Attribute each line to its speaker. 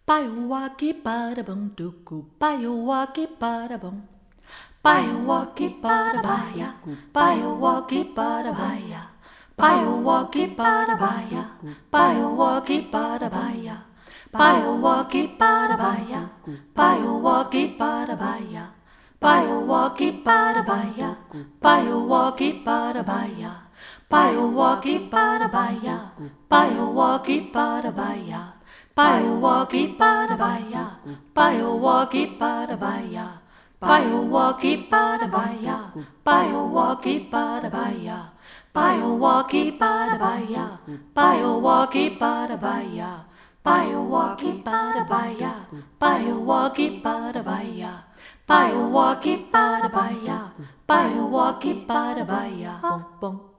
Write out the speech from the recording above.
Speaker 1: Biowalkie bada bum duku, biowalkie bada bum. Biowalkie bada baya, biowalkie bada baya. Biowalkie bada baya, biowalkie bada baya. Biowalkie bada baya, biowalkie bada baya. Biowalkie bada baya, biowalkie bada baya. Biowalkie bada baya, biowalkie bada baya. Biowalkie bada baya, biowalkie bada baya. Biowalkie bada baya, biowalkie bada baya. Biowalkie bada baya, biowalkie bada baya. Biowalkie bada baya, biowalkie bada baya. Biowalkie bada baya, biowalkie bada baya. Bum bum.